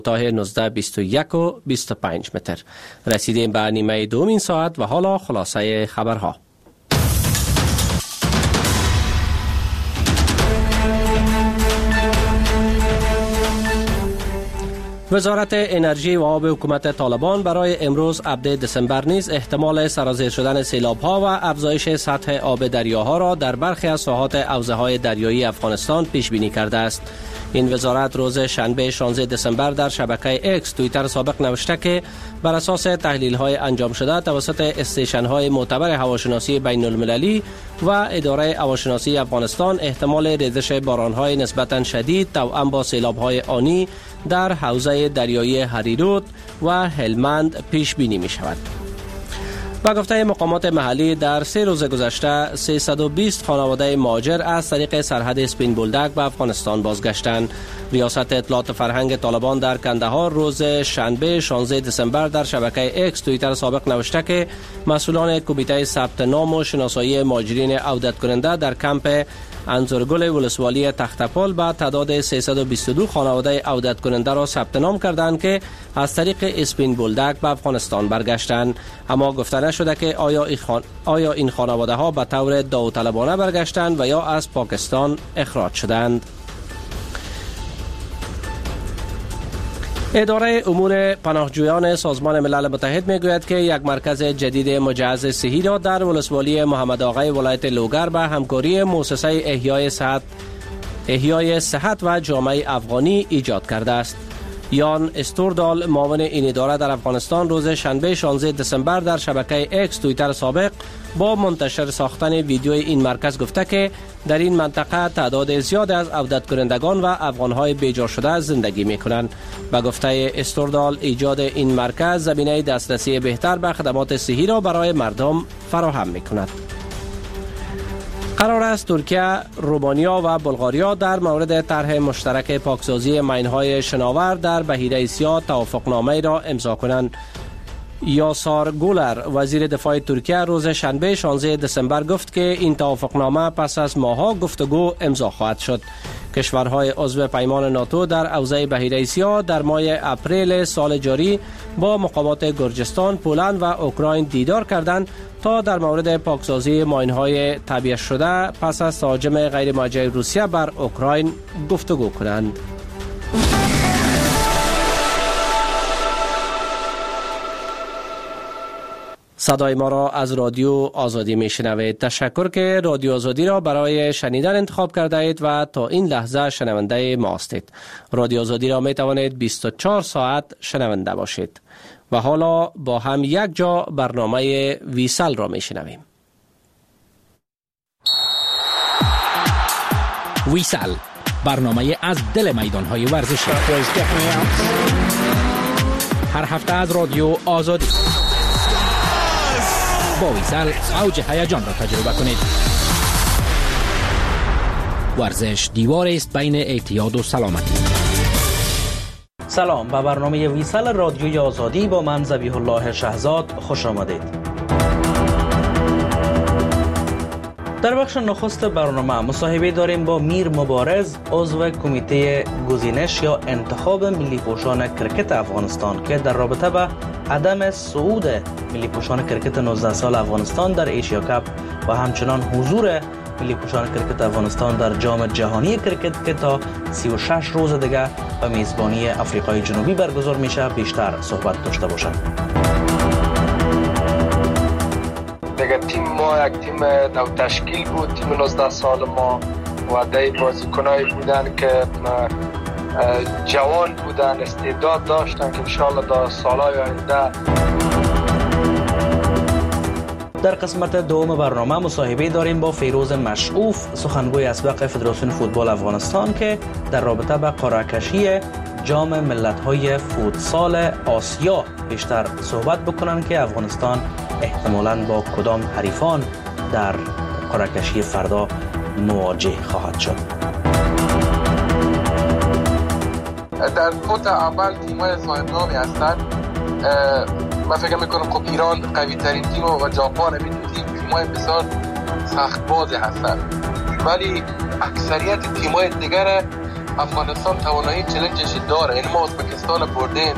کوتاه 19 21 و 25 متر. رسیدیم به نیمه دومین ساعت و حالا خلاصه خبرها. وزارت انرژی و آب حکومت طالبان برای امروز 7 دسامبر نیز احتمال سرازیر شدن سیلاب‌ها و افزایش سطح آب دریاها را در برخی از ساحات حوزه‌های دریایی افغانستان پیش بینی کرده است. این وزارت روز شنبه 16 دسامبر در شبکه اکس توییتر سابق نوشته که بر اساس تحلیل‌های انجام شده توسط استیشن‌های معتبر هواشناسی بین‌المللی و اداره هواشناسی افغانستان احتمال ریزش باران‌های نسبتاً شدید توأم با سیلاب‌های آنی در حوزه دریایی هریرود و هلمند پیش بینی می شود. با گفته مقامات محلی در 3 روز گذشته 320 خانواده مهاجر از طریق سرحد اسپین بولدک به افغانستان بازگشتند. ریاست اطلاعات فرهنگ طالبان در کندهار روز شنبه 16 دسامبر در شبکه اکس توییتر سابق نوشته که مسئولان کمیته ثبت نام و شناسایی مهاجرین عودت کننده در کمپ انزورگل ولسوالی تختپل به تعداد 322 خانواده عودت کننده را ثبت نام کردند که از طریق اسپین بولدک به افغانستان برگشتند، اما گفته نشده که آیا این خانواده ها به طور داوطلبانه برگشتند و یا از پاکستان اخراج شدند. اداره امور پناهجویان سازمان ملل متحد میگوید که یک مرکز جدید مجهز صحی را در ولسوالی محمد آقای ولایت لوگر به همکاری مؤسسه احیای صحت و جامعه افغانی ایجاد کرده است. یان استوردال معاون این اداره در افغانستان روز شنبه 16 دسامبر در شبکه اکس توییتر سابق با منتشر ساختن ویدیوی این مرکز گفته که در این منطقه تعداد زیاد از عودت کنندگان و افغانهای بیجار شده زندگی می کنند. به گفته استوردال ایجاد این مرکز زمینه دسترسی بهتر به خدمات صحی را برای مردم فراهم می کند. قرار است ترکیه، رومانیا و بلغاریا در مورد طرح مشترک پاکسازی ماین‌های شناور در بحیره اسیا توافقنامه را امضا کنند. یاسار گولر وزیر دفاع ترکیه روز شنبه 16 دسامبر گفت که این توافقنامه پس از ماه‌ها گفتگو امضا خواهد شد. کشورهای عضو پیمان ناتو در حوزه بحیره اسیا در ماه اپریل سال جاری با مقامات گرجستان، پولند و اوکراین دیدار کردند تا در مورد پاکسازی ماین‌های تعبیه شده پس از تهاجم غیر موجه روسیه بر اوکراین گفتگو کنند. صدای ما را از رادیو آزادی می شنوید. تشکر که رادیو آزادی را برای شنیدن انتخاب کرده اید و تا این لحظه شنونده ما هستید. رادیو آزادی را می توانید 24 ساعت شنونده باشید. و حالا با هم یک جا برنامه ویسل را می شنویم. ویسل، برنامه از دل میدانهای ورزشی، هر هفته از رادیو آزادی. با ویسل اوج هیجان را تجربه کنید. ورزش دیوار است بین اعتیاد و سلامتی. سلام، به برنامه ویسل رادیوی آزادی با من ذبیح الله شهزاد خوش آمدید. در بخش نخست برنامه مصاحبه داریم با میر مبارز، عضو کمیته گزینش یا انتخاب ملی پوشان کرکت افغانستان که در رابطه با عدم صعود ملی پوشان کرکت 19 سال افغانستان در ایشیا کپ و همچنان حضور ملی پوشان کرکت افغانستان در جام جهانی کرکت که تا 36 روز دیگه به میزبانی آفریقای جنوبی برگزار میشه بیشتر صحبت داشته باشند. دیگه تیم ما یک تیم نو تشکیل بود. تیم 19 سال ما و ده بازیکنایی بودن که جوان بودن، استعداد داشتن که انشاءالله در سالهای آینده. در قسمت دوم برنامه مصاحبه داریم با فیروز مشعوف، سخنگوی اسبق فدراسیون فوتبال افغانستان که در رابطه با قرعه کشی جام ملت‌های فوتسال آسیا بیشتر صحبت بکنن که افغانستان احتمالاً با کدام حریفان در قرعه کشی فردا مواجه خواهد شد. در فوت اول تیم‌های صاحب‌نامی هستند. من فکر می‌کنم خب ایران قوی ترین تیم و ژاپن همین تیم‌های بسیار سخت بازی هستند، ولی اکثریت تیم‌های دیگر افغانستان توانایی چالنجش داره. این ما ازبکستان بردیم.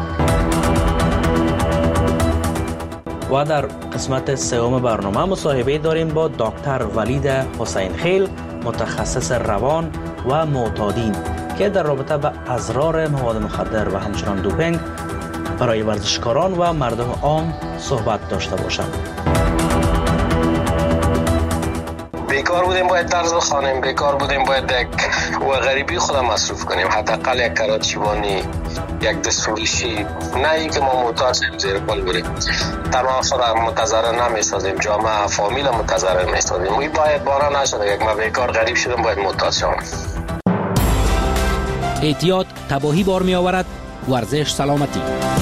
و در قسمت سوم برنامه مصاحبه داریم با دکتر ولید حسین خیل، متخصص روان و معتادین، که در رابطه با اضرار مواد مخدر و همچنان دوپینگ برای ورزشکاران و مردم عام صحبت داشته باشند. بیکار بودیم باید درس بخوانیم، بیکار بودیم باید و غریبی خودم مصروف کنیم، حداقل یک کراچیوانی، یک دستوریشی، نه اینکه ما محتاجیم زیر پل بریم. تمام خودم متضرر نمیسازیم، جامعه فامیل متضرر میسازیم. این باید بارا نشده یک ما بیکار غریب شدم باید محتاج شوم. احتیاط تباهی بار می آورد. ورزش سلامتی.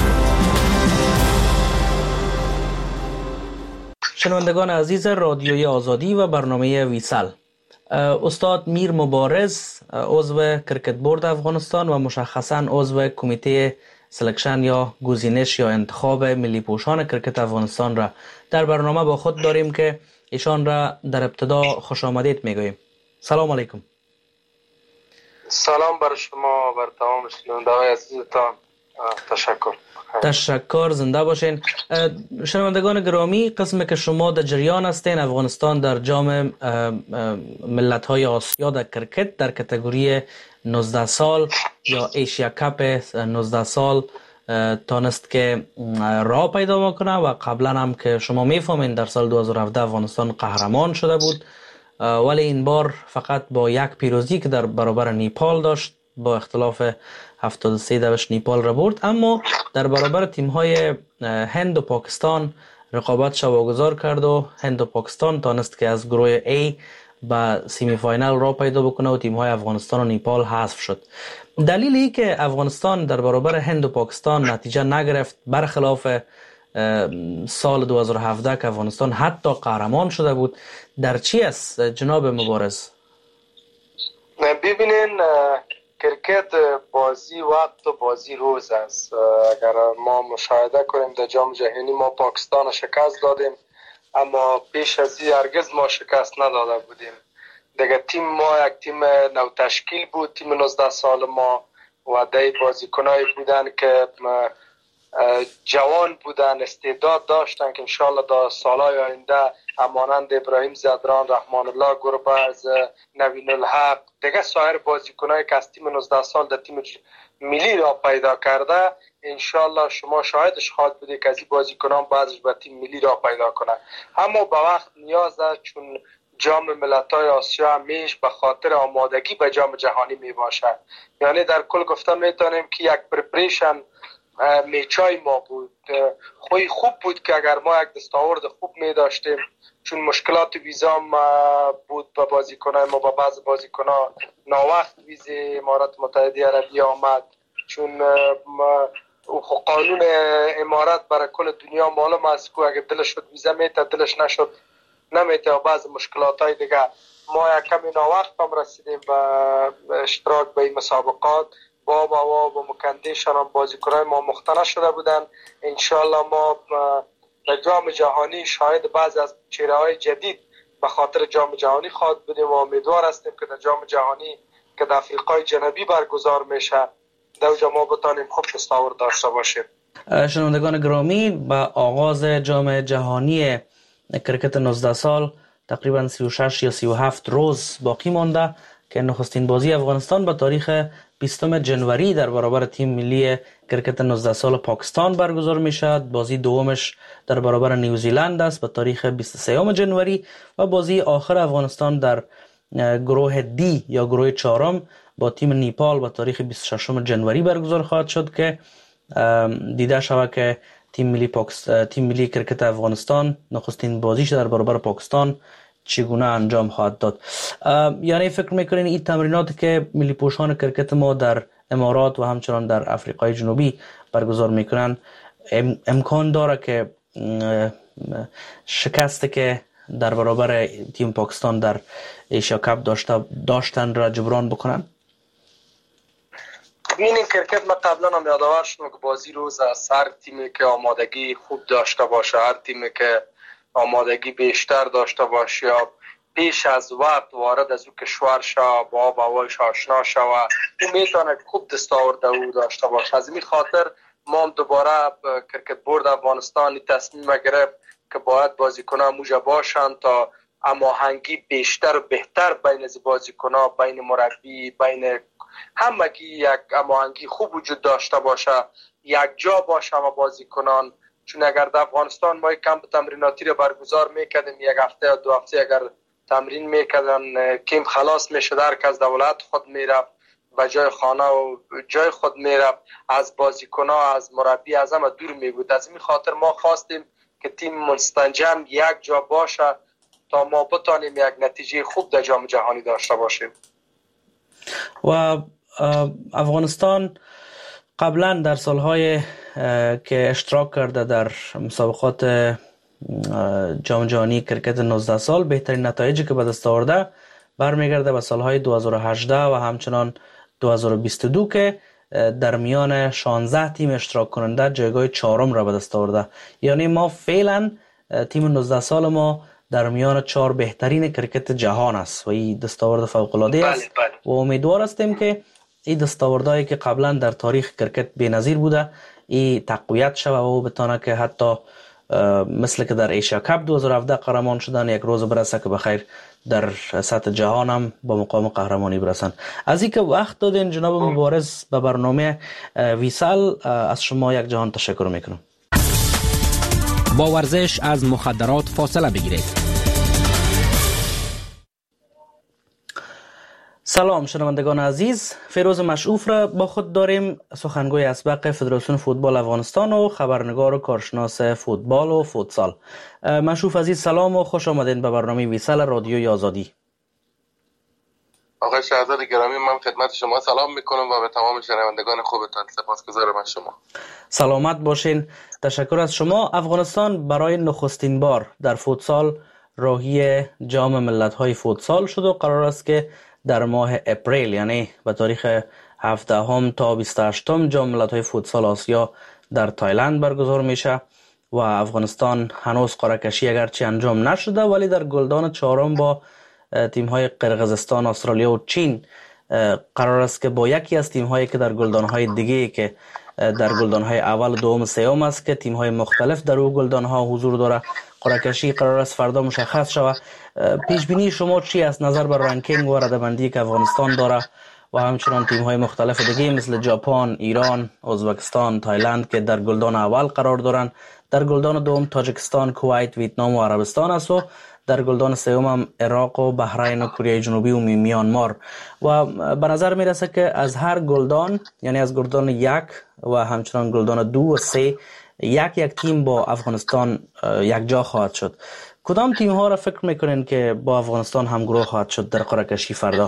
شنوندگان عزیز رادیوی آزادی و برنامه ویسل، استاد میر مبارز، عضو کرکت بورد افغانستان و مشخصاً عضو کمیته سلکشن یا گزینش یا انتخاب ملی پوشان کرکت افغانستان را در برنامه با خود داریم که ایشان را در ابتدا خوش آمدید میگوییم. سلام علیکم. سلام بر شما، بر تمام شنوندگان عزیزتان. تشکر، زنده باشین. شنوندگان گرامی، قسمی که شما در جریان هستین، افغانستان در جام ملت‌های آسیا در کرکت در کاتگوری 19 سال یا ایشیا کپ 19 سال تانست که راه پیدا میکنه و قبلا هم که شما میفهمین در سال 2017 افغانستان قهرمان شده بود، ولی این بار فقط با یک پیروزی که در برابر نیپال داشت، با اختلاف 73 نیپال را برد، اما در برابر تیم‌های هند و پاکستان رقابت واگذار کرد و هند و پاکستان تانست که از گروه A به سیمی فاینال را پیدا بکنه و تیم‌های افغانستان و نیپال حذف شد. دلیل ای که افغانستان در برابر هند و پاکستان نتیجه نگرفت، برخلاف سال 2017 که افغانستان حتی قهرمان شده بود، در چی است جناب مبارز؟ ببینین، کرکت بازی وقت و بازی روز است. اگر ما مشاهده کنیم در جام جهانی ما پاکستان شکست دادیم، اما پیش از این هرگز ما شکست نداده بودیم. دیگه تیم ما یک تیم نو تشکیل بود، تیم 19 سال ما و ده بازیکنایی بودن که جوان بودن، استعداد داشتن که انشالله در سالهای آینده همانند ابراهیم زدران، رحمان الله گربز، نوین الحق، دیگه سایر بازیکنایی که از تیم 19 سال در تیم ملی را پیدا کرده، انشالله شما شاهدش خواهد بودید که از این بازیکنان بعضش به تیم ملی را پیدا کنه. اما به وقت نیاز است، چون جام ملت‌های آسیا همیش به خاطر آمادگی به جام جهانی می باشد. یعنی در کل گفتن میتونیم که یک پرپریشن میچای ما بود. خوی خوب بود که اگر ما یک دستاورد خوب می داشتیم، چون مشکلات ویزا بود به بازیکنان ما، با بعض بازیکنان ناوقت ویزه امارات متحده عربی آمد، چون قانون امارات برای کل دنیا معلوم است که اگر دلش شد ویزا میته، دلش نشد نمیته و بعض مشکلات های دیگه. ما یک کمی ناوقت هم رسیدیم به اشتراک به این مسابقات، با مکندیشان هم بازیکنان ما مختنه شده بودن. انشالله ما در جام جهانی شاهد بعضی از چهره های جدید به خاطر جام جهانی خواهد بودیم و امیدوار هستیم که در جام جهانی که در افریقای جنوبی برگزار میشه در اونجا ما بتانیم خوب دستاورد داشته باشیم. شنوندگان گرامی، با آغاز جام جهانی کرکت 19 سال تقریبا 36 یا 37 روز باقی مانده که نخستین بازی افغانستان به تاریخ 20 جنوری در برابر تیم ملی کرکت 19 سال پاکستان برگزار می شود. بازی دومش در برابر نیوزیلند است به تاریخ 23 جنوری و بازی آخر افغانستان در گروه دی یا گروه چهارم با تیم نیپال به تاریخ 26 جنوری برگزار خواهد شد که دیده شود که تیم ملی کرکت افغانستان نخستین بازیش در برابر پاکستان چگونه انجام خواهد داد. یعنی فکر میکنین این تمریناتی که ملی پوشان کرکت ما در امارات و همچنان در افریقای جنوبی برگزار میکنن امکان داره که شکستی که در برابر تیم پاکستان در ایشیا کپ داشتن را جبران بکنن؟ این کرکت ما قبلا هم یادآور شدم که بازی روز است. هر تیمی که آمادگی خوب داشته باشه، هر تیمی که آمادگی بیشتر داشته باشه یا پیش از وقت وارد از او کشور شو، با آب و هوایش آشنا شو، او میتونه خوب دستاورد او داشته باشه. از این خاطر ما دوباره کرکت بورد افغانستان تصمیم گرفت که باید بازیکنان موجه باشند تا هماهنگی بیشتر و بهتر بین بازیکنان، بین مربی، بین همگی یک هماهنگی خوب وجود داشته باشه، یک جا باشه و بازیکنان. چون اگر در افغانستان ما کمپ تمریناتی رو برگزار میکردیم، یک هفته یا 2 هفته اگر تمرین میکردن، کم خلاص میشد، هر کس دولت خود میرفت به جای خانه و جای خود میرفت، از بازیکن‌ها، از مربی، از همه دور میبود. از این خاطر ما خواستیم که تیم مستنجم یک جا باشه تا ما بتانیم یک نتیجه خوب در جام جهانی داشته باشیم. و افغانستان قبلا در سالهای که اشتراک کرده در مسابقات جام جهانی کرکت 19 سال، بهترین نتایجی که به دست آورده برمیگرده به سالهای 2018 و همچنان 2022 که در میان 16 تیم اشتراک کننده جایگاه 4م را به دست آورده. یعنی ما فعلا تیم 19 سال ما در میان 4 بهترین کرکت جهان است و این دستاورد فوق العاده است. و امیدوار هستیم که این دستاوردهایی که قبلا در تاریخ کرکت بی‌نظیر بوده این تقویت شود و بتونه که حتی مثل که در ایشیا کپ 2017 قهرمان شدن یک روز برسه که بخیر در سطح جهان هم با مقام قهرمانی برسن. از اینکه وقت دادین جناب مبارز به برنامه ویسال، از شما یک جهان تشکر میکنم. با ورزش از مخدرات فاصله بگیرید. سلام شنوندگان عزیز، فیروز مشعوف را با خود داریم، سخنگوی اسبق فدراسیون فوتبال افغانستان و خبرنگار و کارشناس فوتبال و فوتسال. مشعوف عزیز سلام و خوش آمدین به برنامه ویسال رادیوی آزادی. آقای شهزاد گرامی، من خدمت شما سلام میکنم و به تمام شنوندگان خوبتان سپاسگزارم از شما. سلامت باشین. تشکر از شما. افغانستان برای نخستین بار در فوتسال راهی جام ملت‌های فوتسال شد و قرار است که در ماه اپریل یعنی به تاریخ 17 تا 28 جام ملت‌های فوتسال آسیا در تایلند برگزار میشه و افغانستان هنوز قرعه کشی اگرچه انجام نشده ولی در گلدان 4م با تیم‌های قرقیزستان، استرالیا و چین قرار است که با یکی از تیم‌هایی که در گلدان‌های دیگه که در گلدان‌های اول و دوم و سوم است که تیم‌های مختلف در او گلدان‌ها حضور داره، قرعه کشی قرار است فردا مشخص شود. پیش بینی شما چی است نظر بر رنکینگ و رده‌بندی که افغانستان داره و همچنان تیم‌های مختلف دیگه مثل ژاپن، ایران، ازبکستان، تایلند که در گلدان اول قرار دارند، در گلدان دوم تاجیکستان، کویت، ویتنام و عربستان است و در گلدان سوم هم عراق و بحرین و کره جنوبی و میانمار. و به نظر میرسه که از هر گلدان یعنی از گلدان 1 و همچنان گلدان 2 و 3 یک تیم با افغانستان یک جا خواهد شد. کدام تیم ها را فکر میکنین که با افغانستان همگروه خواهد شد در قرعه کشی فردا؟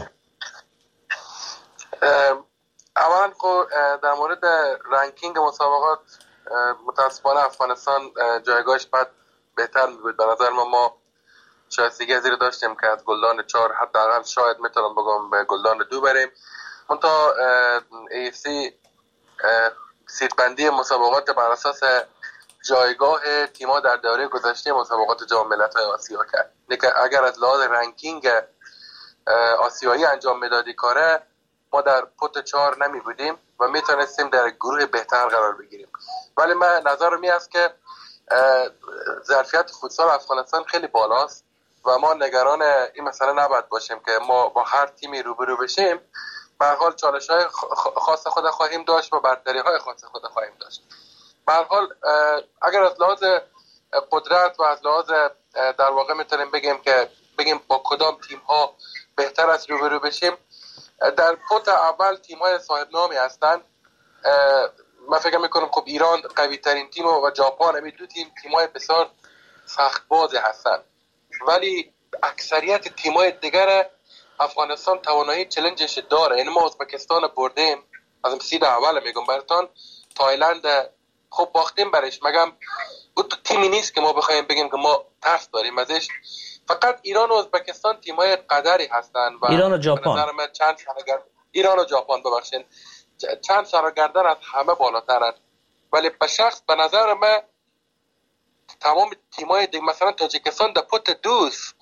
اولا در مورد رنکینگ مسابقات متاسفانه افغانستان جایگاهش بعد بهتر میگوید. به نظر ما شایستگی زیر داشتیم که از گلدان 4 حداقل شاید میتونم بگم به گلدان 2 بریم. منتها AFC سیدبندی مسابقات بر اساس جایگاه تیم‌ها در دوره گذشته مسابقات جام ملت‌های آسیا کرد. اگر از لحاظ رنکینگ آسیایی انجام میدادی کاره، ما در پوت 4 نمی بودیم و میتونستیم در گروه بهتر قرار بگیریم. ولی من نظرم این است که ظرفیت فوتسال افغانستان خیلی بالاست و ما نگران این مسئله نباید باشیم که ما با هر تیمی روبرو بشیم. به هر حال چالش‌های خاص خود خواهیم داشت و برتری‌های خاص خود خواهیم داشت. به هر حال اگر از لحاظ قدرت و از لحاظ در واقع میتونیم بگیم با کدام تیم‌ها بهتر از روبرو بشیم، در پوت اول تیم‌های صاحب نامی هستند. من فکر می‌کنم خب ایران قوی ترین تیم و ژاپن، همین دو تیم‌های بسیار سخت باز هستند. ولی اکثریت تیم‌های دیگر افغانستان توانایی چالنجش داره. یعنی ما ازبکستان بردیم، از سید اول میگم براتون، تایلند خب باختیم برش، مگم اون تیمی نیست که ما بخوایم بگیم که ما ترس داریم ازش. فقط ایران و ازبکستان تیم‌های قدری هستند و ایران و ژاپن ایران و ژاپن ببخشید چند سرگردن از همه بالاترن. ولی به شخص به نظر من تمام تیم‌های دیگه مثلا تاجیکستان در پوت 2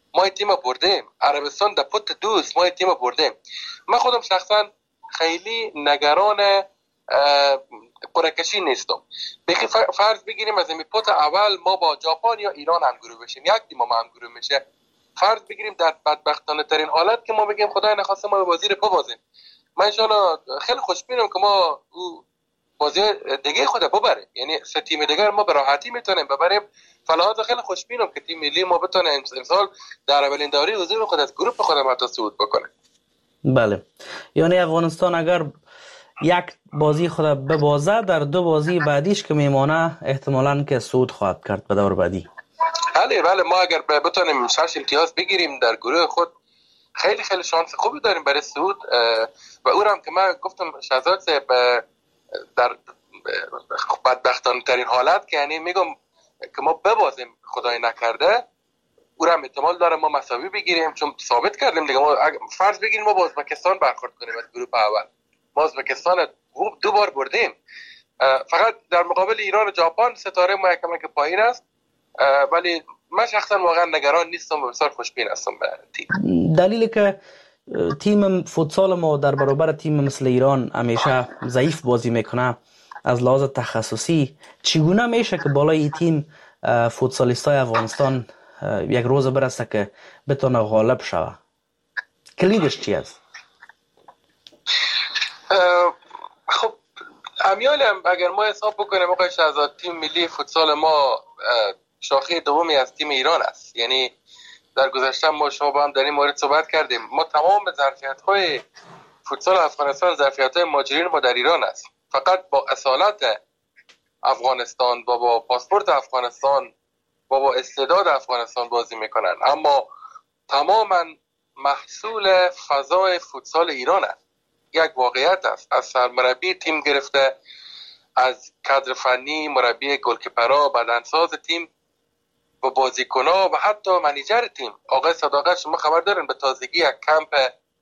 ما این تیم بردیم، عربستان در پت دوست ما این تیم بردیم. من خودم شخصا خیلی نگران قرعه‌کشی نیستم. بخی فرض بگیریم از این پت اول ما با ژاپن یا ایران همگروه بشیم، یک تیم ما همگروه میشه. فرض بگیریم در بدبختانه ترین حالت که ما بگیم خدای نخواسته ما به بازی رو ببازیم، من ان شاءالله خیلی خوشبینم که ما بازی دیگه خود ببره، یعنی سه تیم دیگه ما به راحتی میتونیم ببریم. فلحاظ خیلی خوشبینم که تیم ملی ما بتونه امسال در اولین دوره حضور خود از گروه خود ما صعود بکنه. بله، یعنی افغانستان اگر یک بازی خود ببازه در دو بازی بعدیش که میمانه احتمالاً که صعود خواهد کرد به دور بعدی. بله ما اگر بتونیم 6 امتیاز بگیریم در گروه خود خیلی خیلی شانس خوبی داریم برای صعود. و اونم که من گفتم شهزاد در بدبختانه ترین حالت که یعنی میگم که ما ببازیم خدای نکرده، اونم احتمال داره ما مساوی بگیریم، چون ثابت کردیم دیگه. ما فرض بگیریم ما با ازبکستان برخورد کنیم از گروه اول، ما ازبکستان دو بار بردیم، فقط در مقابل ایران و ژاپن ستاره ما کمک پایین است. ولی من شخصا واقعا نگران نیستم و بسیار خوشبین هستم به تیم. دلیلی که تیم فوتسال ما در برابر تیم مثل ایران همیشه ضعیف بازی میکنه از لحاظ تخصصی، چگونه میشه که بالای تیم فوتسالیستای افغانستان یک روز برسه که بتونه غالب شوه؟ کلیدش چی است؟ خب امیال اگر ما حساب بکنیم آقای شهزاد، تیم ملی فوتسال ما شاخه دومی از تیم ایران است. یعنی در گذشته ما شما با هم در این مورد صحبت کردیم، ما تمام ظرفیت‌های فوتسال افغانستان ظرفیت‌های مهاجرین ما در ایران است. فقط با اصالت افغانستان و با پاسپورت افغانستان و با استعداد افغانستان بازی میکنن، اما تماما محصول فضای فوتسال ایران است. یک واقعیت است، از سرمربی تیم گرفته، از کادر فنی، مربی گلکیپرها، بدنساز تیم و بازیکن‌ها و حتی منیجر تیم آقای صداقت، شما خبر دارین به تازگی یک کمپ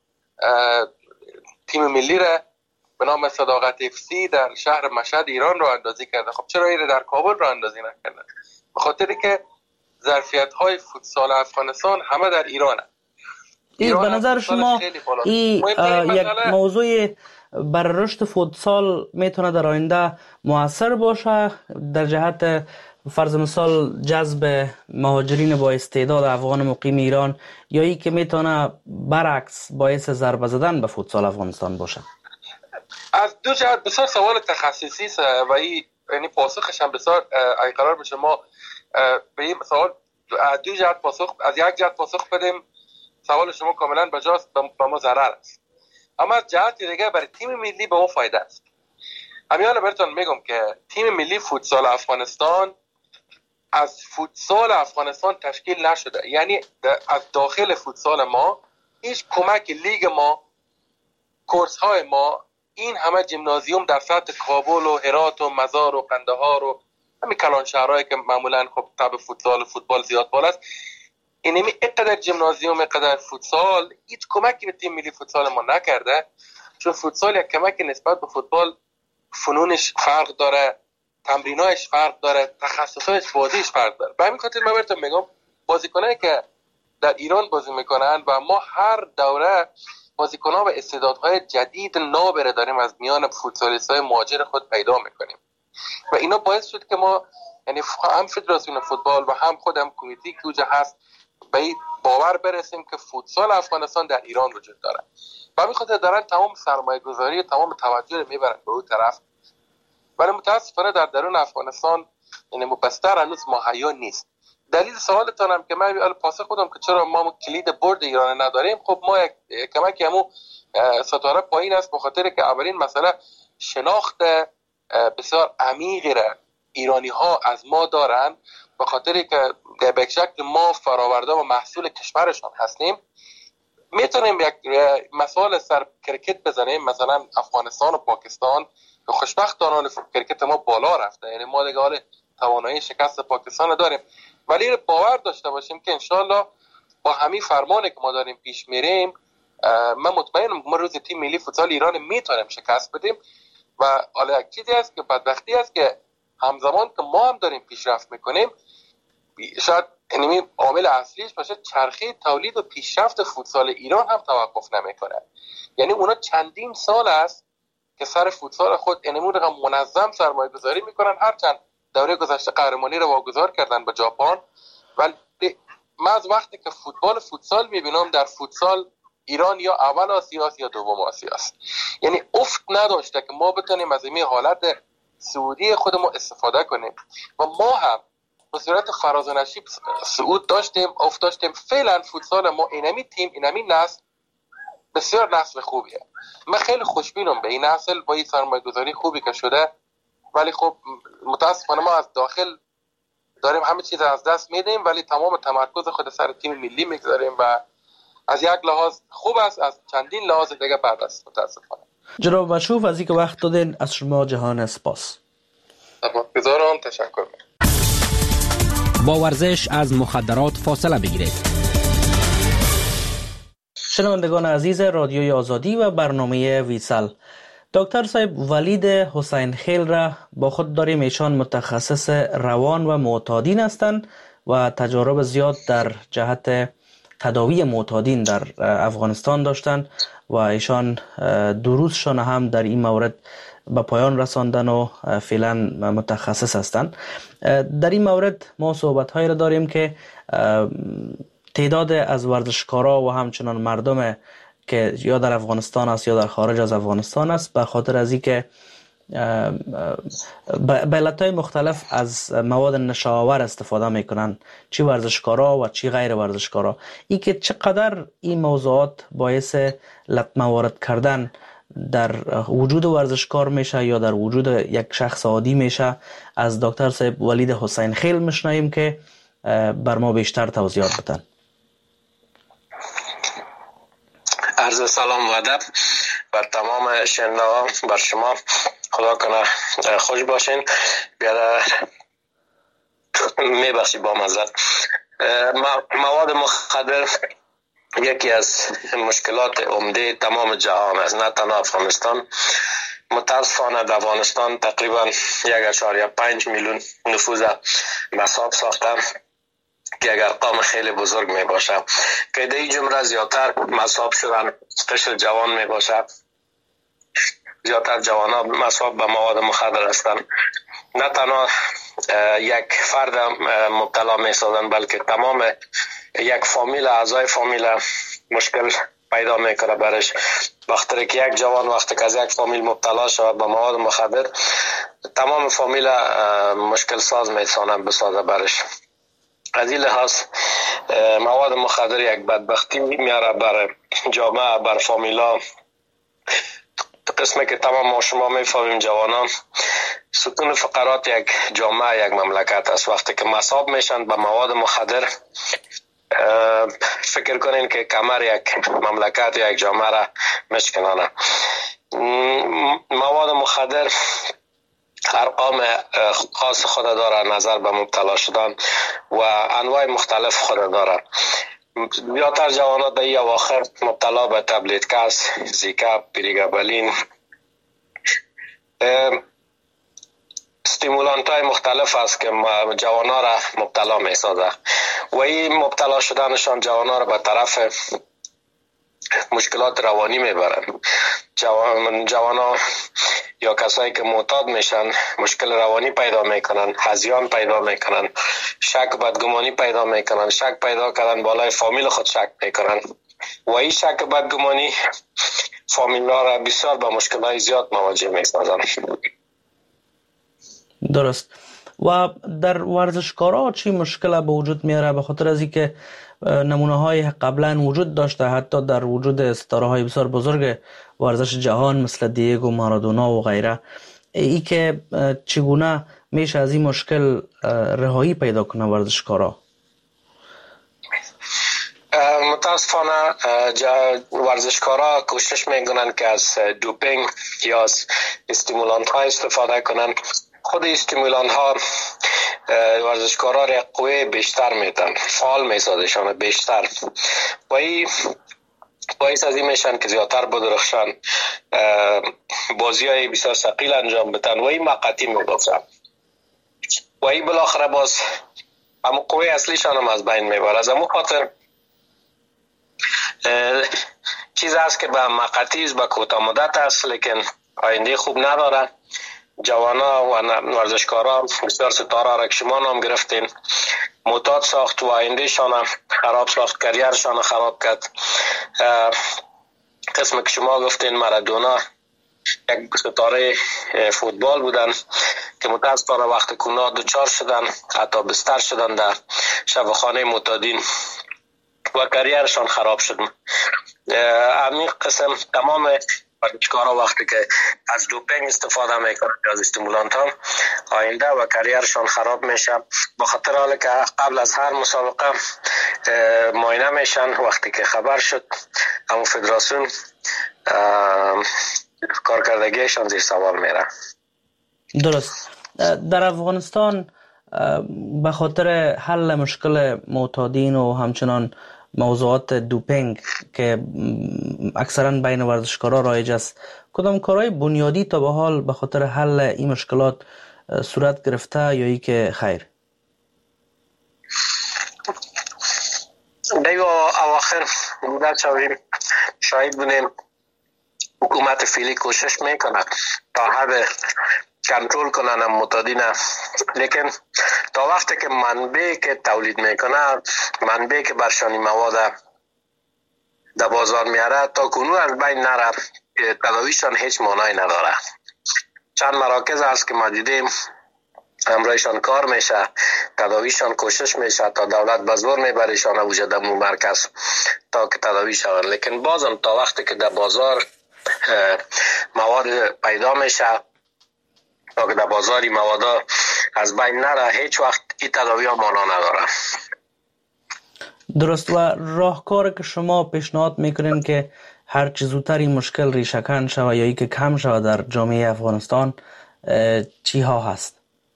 تیم ملی را به نام صداقت FC در شهر مشهد ایران را اندازی کرده. خب چرا این در کابل را اندازی نکردن؟ به خاطری که ظرفیت‌های فوتسال افغانستان همه در ایرانه. این به نظر شما این یک موضوع بر رشد فوتسال میتونه در آینده مؤثر باشه در جهت فرض مثال جذب مهاجرین با استعداد افغان مقیم ایران، یا ای که میتونه برعکس باعث ضربه زدن به فوتسال افغانستان باشه؟ از دو جهت بسیار سوال تخصصی است و این یعنی پاسخش هم بسیار ای قرار بشه ما به این سوال از دو جهت پاسخ، از یک جهت پاسخ بدیم سوال شما کاملا بجاست، به ما ضرر است، اما از جهت دیگه برای تیم ملی به ما فایده است. امیال براتون میگم که تیم ملی فوتسال افغانستان از فوتسال افغانستان تشکیل نشده، یعنی از داخل فوتسال ما هیچ کمک لیگ ما، کورس های ما، این همه جیمنازیوم در سطح کابل و هرات و مزار و قندهار و همین کلان شهرهایی که معمولا خب تب فوتبال زیاد بالا است، اینمی اینقدر جیمنازیوم، اینقدر فوتسال هیچ کمکی به تیم ملی فوتسال ما نکرده، چون فوتسال یک کمک نسبت به فوتبال فنونش فرق داره، تمرینایش فرق داره، تخصصایش بازیش فرق داره. به همین خاطر من براتون میگم بازیکنایی که در ایران بازی میکنن و ما هر دوره بازیکن‌ها و استعدادهای جدید نابره داریم از میان فوتسالیست‌های مهاجر خود پیدا میکنیم و اینا باعث شد که ما یعنی هم فدراسیون فوتبال و هم خودم کمیته که اوجه هست به این باور برسیم که فوتسال افغانستان در ایران وجود داره. و همین خاطر دارن تمام سرمایه گذاری و تمام توجه رو میبرن به اون طرف، ولی متاسفانه در درون افغانستان یعنی مبستر هنوز مهیا نیست. دلیل سوالتان هم که من پاسخ خودم که چرا ما کلید برد ایران نداریم، خب ما یک کمکی همون ستاره پایین است، به خاطر که اولین مسئله شناخت بسیار عمیقی را ایرانی ها از ما دارن، به خاطر که به شکل ما فراورده و محصول کشورشان هستیم. میتونیم یک مثال سر کرکت بزنیم، مثلا افغانستان و پاکستان که خوشبختانه کرکت ما بالا رفته، یعنی ما دیگه حال توانایی شکست پاکستان داریم، ولی باور داشته باشیم که انشالله با همین فرمانی که ما داریم پیش میریم، من مطمئنم ما روز تیم ملی فوتسال ایران میتونیم شکست بدیم. و حالا یک چیزی است که بدبختی است که همزمان که ما هم داریم پیشرفت میکنیم، شاید اینمی عامل اصلیش باشه چرخه تولید و پیشرفت فوتسال ایران هم توقف نمیکنه. یعنی اونا چندین سال است که سر فوتسال خود اینمون رقم منظم سرمایه گذاری میکنن، هرچند دوره گذشته قهرمانی رو واگذار کردن به ژاپن، ولی من از وقتی که فوتسال میبینم در فوتسال ایران یا اول آسیا است یا دوم آسیا است. یعنی افت نداشته که ما بتونیم از این حالت سعودی خودمون استفاده کنیم و ما هم به صورت فراز و نشیب صعود داشتیم، افت داشتیم. فعلا فوتسال ما اینمی تیم، اینمی نسل بسیار نسل خوبیه. من خیلی خوشبینم به این نسل با این سرمایه‌گذاری خوبی که شده، ولی خب متاسفانه ما از داخل داریم همه چیز از دست میدیم، ولی تمام تمرکز خود سر تیم ملی میگذاریم و از یک لحاظ خوب است، از چندین لحاظ دیگه بد است متاسفانه. جناب مشوف از اینکه وقت دادین از شما جهان سپاس. سپاسگزارم، تشکر. با ورزش از مخدرات فاصله بگیرید. شنوندگان عزیز رادیوی آزادی و برنامه ویسل، دکتر صاحب ولید حسین خیل را با خود داریم. ایشان متخصص روان و معتادین هستند و تجارب زیاد در جهت تداوی معتادین در افغانستان داشتند و ایشان دروسشان هم در این مورد به پایان رساندن و فعلا متخصص هستند. در این مورد ما صحبت‌هایی را داریم که تعداد از ورزشکارا و همچنان مردم که یا در افغانستان است یا در خارج از افغانستان است، به خاطر از اینکه به علتهای مختلف از مواد نشاور استفاده میکنن، چی ورزشکارا و چی غیر ورزشکارا. این که چقدر این موضوعات باعث لطمه وارد کردن در وجود ورزشکار میشه یا در وجود یک شخص عادی میشه، از دکتر صاحب ولید حسین خیل میشنویم که بر ما بیشتر توضیحات بدن. عرض سلام و ادب بر تمام شنوندگان، بر شما. خدا کنه خوش باشین. بیادر میبخشی با مزد. مواد مخدر یکی از مشکلات عمده تمام جهان است، نه تنها افغانستان. متاسفانه در افغانستان تقریبا 1.5 میلیون نفوذ مصاب ساخته که یک ارقام خیلی بزرگ می باشه که در این جمله زیادتر مصاب شدن قشر جوان می باشه. زیادتر جوان ها مصاب به مواد مخدر هستند. نه تنها یک فرد مبتلا می سازن، بلکه تمام یک فامیل، اعضای فامیل مشکل پیدا میکنه برش. وقتی که یک جوان وقتی که از یک فامیل مبتلا شود به مواد مخدر، تمام فامیل مشکل ساز میتونن بسازه برش. از این لحاظ مواد مخدر یک بدبختی میاره بر جامعه، بر فامیلا. قسمی که تمام ما شما میفهمیم جوانان ستون فقرات یک جامعه، یک مملکت است. وقتی که مصاب میشن به مواد مخدر، فکر کنین که کمر یک مملکت یا یک جامعه را مشکنانه. مواد مخدر ارقام خاص خود داره نظر به مبتلا شدن و انواع مختلف خود داره. بیشتر جوانات در این اواخر مبتلا به تبلیتکس، زیکا، پریگابالین، استیمولانت های مختلف است که جوانا را مبتلا می سازه و این مبتلا شدنشان جوانا را به طرف مشکلات روانی میبرن. جوانا یا کسایی که معتاد میشن مشکل روانی پیدا میکنن، هذیان پیدا میکنن، شک بدگمانی پیدا میکنن. شک پیدا کردن بالای فامیل خود شک میکنن و این شک بدگمانی فامیل‌ها را بسیار با مشکلات زیاد مواجه میسازن. درست. و در ورزشکارا چی مشکل به وجود میاره؟ به خاطر از اینکه نمونه های قبلا وجود داشته، حتی در وجود ستاره های بسیار بزرگ ورزش جهان مثل دیگو مارادونا و غیره. ای که چگونه میشه از این مشکل رهایی پیدا کنه ورزشکارا؟ متاسفانه ورزشکارا کوشش میکنن که از دوپینگ یا از استیمولانت ها استفاده کنن. خود استیمولانت ها ورزشکارا را قوه بیشتر میدن، فعال میسازشان بیشتر و این باعث از این میشن که زیادتر بدرخشن، بازی های بسیار ثقیل انجام بدن و این مقاطی میبافن و این بالاخره باز اما قوه اصلیشان هم از بین میبره. از همون خاطر چیز است که به مقطعی به کوتاه مدت است لیکن آینده خوب نداره. جوانا و ورزشکارا بسیار ستاره را که شما نام گرفتین معتاد ساخت و آینده شان خراب ساخت، کریرشان خراب کرد. قسم که شما گفتین مارادونا یک ستاره فوتبال بودن که متاسفانه وقت کرونا دچار شدن، حتی بستر شدن در شفاخانه معتادین و کریرشان خراب شد. همین قسم تمام ورزشکارا وقتی که از دوپینگ استفاده میکنن از استیمولانت هم آینده و کریرشان خراب میشه. با خاطر حالی که قبل از هر مسابقه معاینه میشن، وقتی که خبر شد همون فدراسیون کارکردگیشان زیر سوال میره. درست. در افغانستان به خاطر حل مشکل معتادین و همچنان موضوعات دوپینگ که اکثرا بین ورزشکارا رایج است، کدام کارهای بنیادی تا به حال به خاطر حل این مشکلات صورت گرفته یا ای که خیر؟ دیو اواخر بودن شاید بودیم حکومت فعلی کوشش میکنه تا حد کنترل کنن معتادین، لیکن تا وقتی که منبع که تولید میکنه، منبع که برشانی مواد در بازار میاره تا کنون از بین نره، تداویشان هیچ معنی نداره. چند مراکز هست که ما دیدیم همراهشان کار میشه، تداویشان کوشش میشه تا دولت به زور میبریشان وجود مو مرکز تا که تداوی شون، لیکن بازم تا وقتی که در بازار مواد پیدا میشه، تا که در بازاری مواد از بین نره، هیچ وقت این تداوی ها معنا نداره. درست. و راهکار که شما پیشنهاد میکنین که هر چه زودتر این مشکل ریشه‌کن شود یا ای که کم شود در جامعه افغانستان چی ها هست؟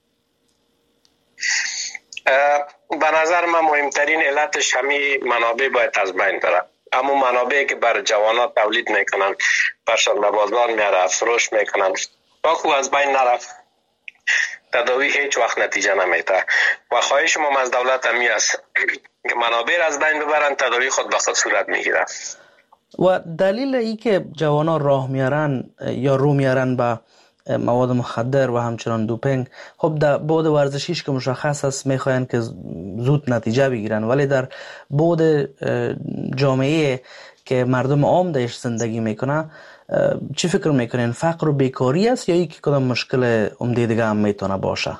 به نظر من مهمترین علتش همین منابع باید از بین بره. اما منابعی که بر جوانات تولید میکنن، برشان به بازار میاره، فروش میکنن، تا خوب از بین نرفت تداوی هیچ وقت نتیجه نمیده. و خواهش ما از دولت همی است که منابع از بین ببرن، تداوی خود به خود صورت میگیره. و دلیل ای که جوانا راه میارن یا رو میارن به مواد مخدر و همچنان دوپینگ، خب در بعد ورزشیش که مشخص است میخواین که زود نتیجه بگیرن، ولی در بعد جامعه که مردم عام درش زندگی میکنه چی فکر میکنین؟ فقر و بیکاری است یا یکی کدام مشکل عمده دیگه هم میتونه باشه؟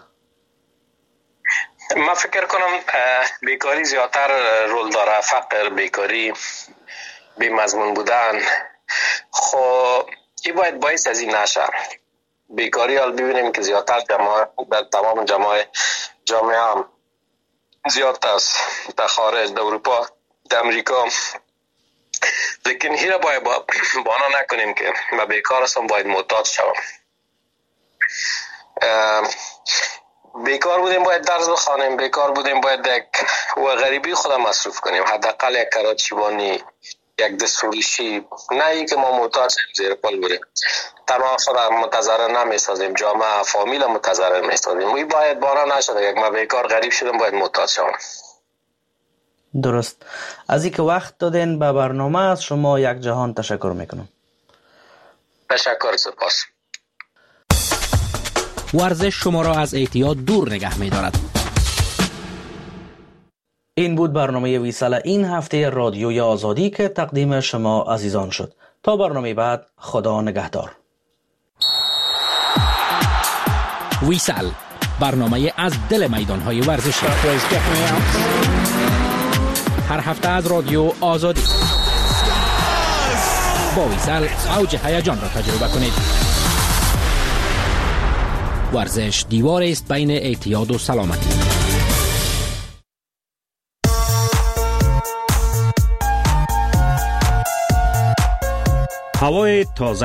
من فکر کنم بیکاری زیادتر رول داره. فقر، بیکاری، بی مضمون بودن، خب این باید باعث از این نشه. بیکاری حال ببینیم که زیادتر در تمام جامعه هم زیاد است، در خارج، در اروپا، در امریکا، لیکن هیره باید بانا نکنیم که ما بیکار هستم باید معتاد شوم. بیکار بودیم باید درس بخوانیم، بیکار بودیم باید و غریبی خودم مصروف کنیم، حداقل یک کراچیوانی، یک دستوریشی، نه ای که ما معتاد شیم زیر پل بریم. تنها خودم متضرر نمیسازیم، جامعه فامیل متضرر میسازیم. وی باید بانا نشده یک ما بیکار غریب شدم باید معتاد شوم. درست. از اینکه وقت دادین به برنامه از شما یک جهان تشکر میکنم. تشکر، سپاس. ورزش شما را از اعتیاد دور نگه می‌دارد. این بود برنامه ویسال این هفته رادیوی آزادی که تقدیم شما عزیزان شد. تا برنامه بعد، خدا نگهدار. ویسال، برنامه از دل میدان‌های ورزشی. هر هفته از رادیو آزادی. با ویسال اوج هیجان را تجربه کنید. ورزش دیوار است بین اعتیاد و سلامتی. هوای تازه،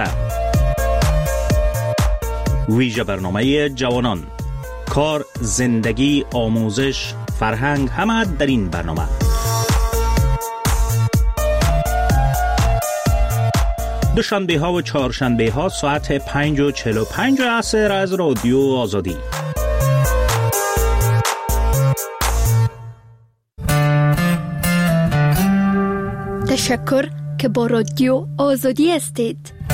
ویژه برنامه جوانان، کار، زندگی، آموزش، فرهنگ، همه در این برنامه. دوشنبه ها و چهارشنبه ها ساعت 5:45 عصر از رادیو آزادی. تشکر که با رادیو آزادی هستید.